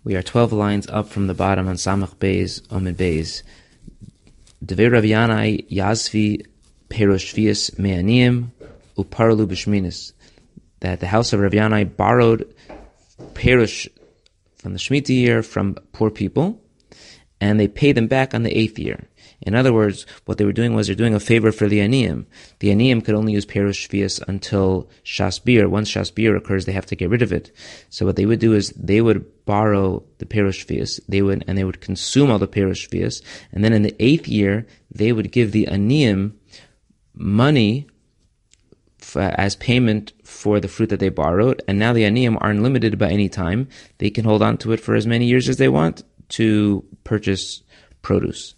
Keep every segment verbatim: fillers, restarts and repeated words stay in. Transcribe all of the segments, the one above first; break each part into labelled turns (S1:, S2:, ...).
S1: We are twelve lines up from the bottom on Samach Beis, Omid Beis. Devei Rav Yanai Yazvi Perosh Shvius Me'aniyim Uparlu B'Shminis. That the house of Rav Yanai borrowed Perosh from the Shemitah year from poor people, and they paid them back on the eighth year. In other words, what they were doing was they're doing a favor for the Aniyim. The Aniyim could only use Perosh Shvius until Shas Bir. Once Shas Bir occurs, they have to get rid of it. So what they would do is they would borrow the Perosh Shvius, they would, and they would consume all the Perosh Shvius, and then in the eighth year, they would give the Aniyim money f- as payment for the fruit that they borrowed, and now the Aniyim aren't limited by any time. They can hold on to it for as many years as they want to purchase produce.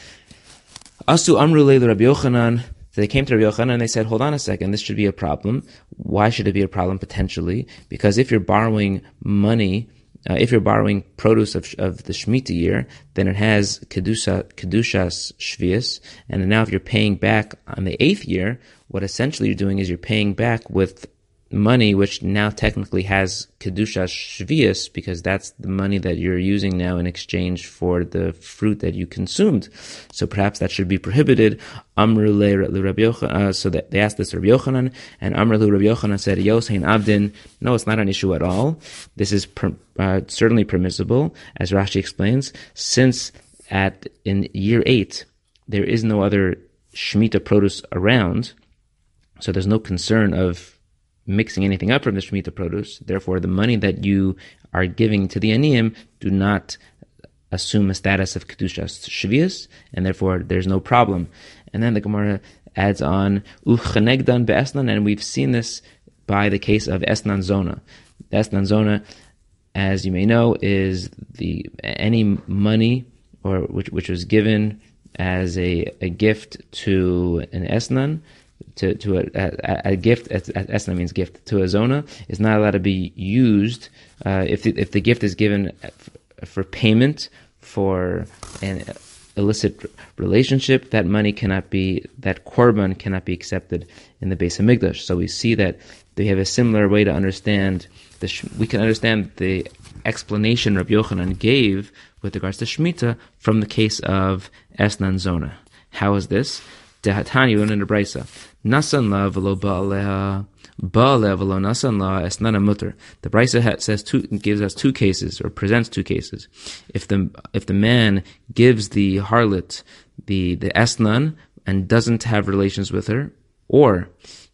S1: Asu Amru Leil Rabbi Yochanan. They came to Rabbi Yochanan and they said, hold on a second, this should be a problem. Why should it be a problem potentially? Because if you're borrowing money, uh, if you're borrowing produce of, of the Shemitah year, then it has Kedusha, Kedushas Shvius, and now if you're paying back on the eighth year, what essentially you're doing is you're paying back with money which now technically has Kedushas Shvius, because that's the money that you're using now in exchange for the fruit that you consumed. So perhaps that should be prohibited. Amru le Rabbi Yochanan, so that they asked this to Rabbi Yochanan, and Amru le Rabbi Yochanan said, Yosein Abdin, no, it's not an issue at all. This is per, uh, certainly permissible, as Rashi explains, since at in year eight, there is no other Shemitah produce around, so there's no concern of mixing anything up from the Shemitah produce. Therefore, the money that you are giving to the Aniyim do not assume a status of Kedushas Shvius, and therefore there's no problem. And then the Gemara adds on, Uchanegdan be'esnan, and we've seen this by the case of Esnan Zona. The Esnan Zona, as you may know, is the any money or which which was given as a, a gift to an Esnan, to to a, a, a gift, esna means gift, to a zona, is not allowed to be used uh, if the, if the gift is given f- for payment for an illicit relationship. That money cannot be, that korban cannot be accepted in the Beis Hamikdash. So we see that they have a similar way to understand the. We can understand the explanation Rabbi Yochanan gave with regards to Shemitah from the case of Esnan Zona. How is this? Dehatani in the Brisa. Nasan la v'lo ba'aleha, ba'aleha v'lo nasan la esnana mutter. The Brisa says two, gives us two cases, or presents two cases. If the if the man gives the harlot the the esnan and doesn't have relations with her, or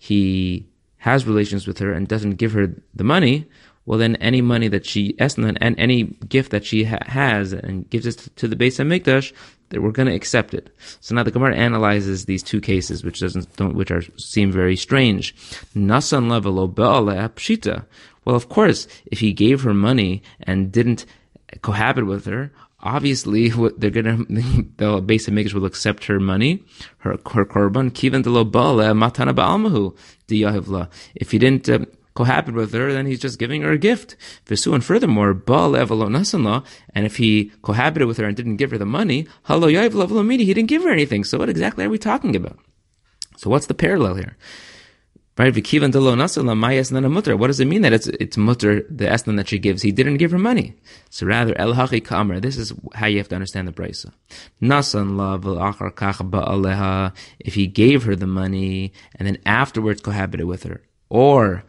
S1: he has relations with her and doesn't give her the money, well then any money that she esnan and any gift that she ha- has and gives it to the Beis Hamikdash, that we're going to accept it. So now the Gemara analyzes these two cases, which doesn't, don't, which are seem very strange. Nasan levelo ba'aleh pshita. Well, of course, if he gave her money and didn't cohabit with her, obviously they're going to, the Beis Hamikdash will accept her money, her her korban. Kivan de lo ba'aleh matana ba'almahu diyahivla. If he didn't uh, cohabit with her, then he's just giving her a gift. Visu, and furthermore, ba'aleh v'lo nasan la, and if he cohabited with her and didn't give her the money, halo yav v'lo midi, he didn't give her anything. So what exactly are we talking about? So what's the parallel here? Right? V'kivan de lo nasan la ma yasnana mutter. What does it mean that it's it's mutter, the esnan that she gives? He didn't give her money. So rather, el hachi kamer. This is how you have to understand the brisa. Nasan la v'achar kach ba'aleha. If he gave her the money and then afterwards cohabited with her, or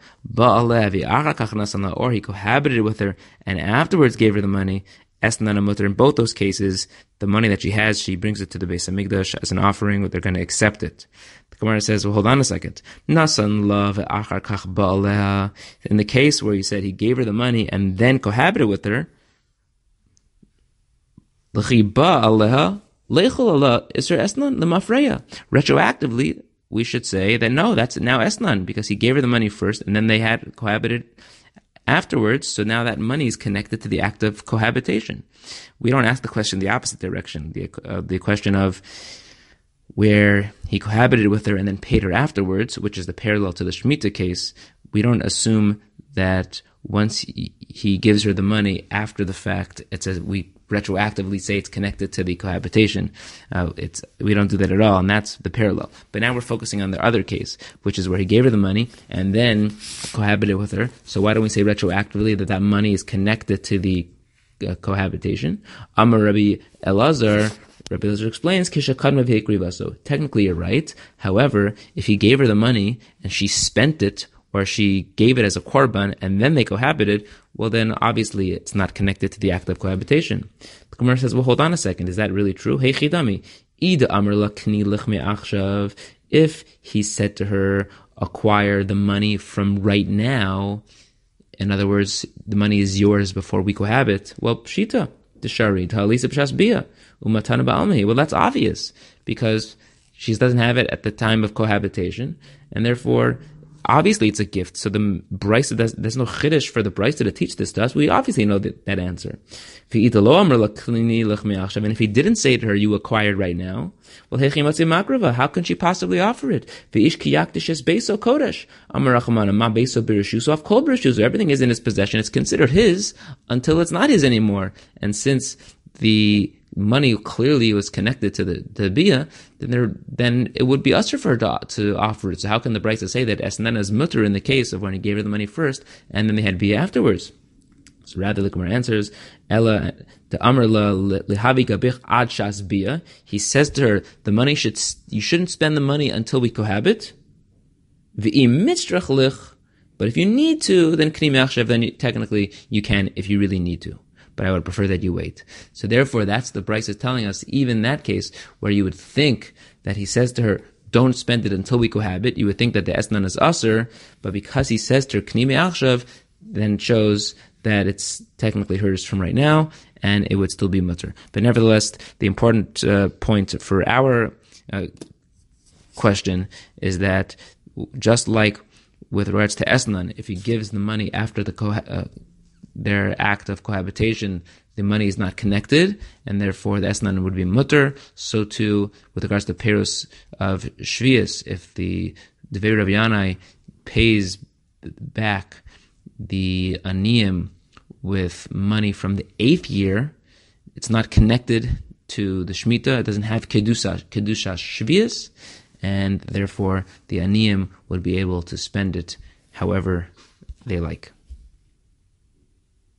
S1: or he cohabited with her and afterwards gave her the money, esnana mutter. In both those cases, the money that she has, she brings it to the Beis Hamikdash as an offering, but they're going to accept it. The Gemara says, well, hold on a second. Nasan la ve'achar kach ba'aleha. In the case where you said he gave her the money and then cohabited with her, l'chi ba'aleha leichol ala isra esnan l'mafreya. Retroactively, we should say that no, that's now esnan, because he gave her the money first and then they had cohabited afterwards, so now that money is connected to the act of cohabitation. We don't ask the question the opposite direction, the, uh, the question of where he cohabited with her and then paid her afterwards, which is the parallel to the Shemitah case. We don't assume that once he, he gives her the money after the fact, it's as we retroactively say it's connected to the cohabitation. Uh, it's we don't do that at all, and that's the parallel. But now we're focusing on the other case, which is where he gave her the money and then cohabited with her. So why don't we say retroactively that that money is connected to the uh, cohabitation. Amar Rabbi Elazar, Rabbi Elazar explains, so technically you're right. However, if he gave her the money and she spent it, or she gave it as a korban and then they cohabited, well then obviously it's not connected to the act of cohabitation. The Gemara says, well hold on a second, is that really true? Hey chidami, id amar la kni lichme achshav. If he said to her, acquire the money from right now, in other words, the money is yours before we cohabit, well pshita, deshari, ta'alisa b'shas bia, umatana ba'almehi. Well that's obvious, because she doesn't have it at the time of cohabitation, and therefore obviously it's a gift. So the Brisa, there's, there's no chiddush for the Brisa to teach this to us. We obviously know that, that answer. And if he didn't say to her, you acquired right now, well, how can she possibly offer it? So everything is in his possession. It's considered his until it's not his anymore. And since the money clearly was connected to the to the bia, then there then it would be usher for her to, to offer it. So how can the Brisa say that Esnana is mutter in the case of when he gave her the money first and then they had bia afterwards? So rather the Gemara answers, Ella the Amr la lihavi gabich ad shas bia. He says to her, the money should you shouldn't spend the money until we cohabit. V'im mitzrach lich, but if you need to, then k'ni me'achshav, then you, technically you can if you really need to. But I would prefer that you wait. So therefore, that's the Brisa is telling us, even in that case, where you would think that he says to her, don't spend it until we cohabit, you would think that the esnan is aser, but because he says to her, k'ni me'achshav, then it shows that it's technically hers from right now, and it would still be mutter. But nevertheless, the important uh, point for our uh, question is that just like with regards to esnan, if he gives the money after the co- uh, their act of cohabitation, the money is not connected, and therefore the esnan would be mutter. So too, with regards to perus of shvius, if the Devei Rabbi Yanai pays back the aniyim with money from the eighth year, it's not connected to the shmita. It doesn't have kedusha kedusha shvius, and therefore the aniyim would be able to spend it however they like.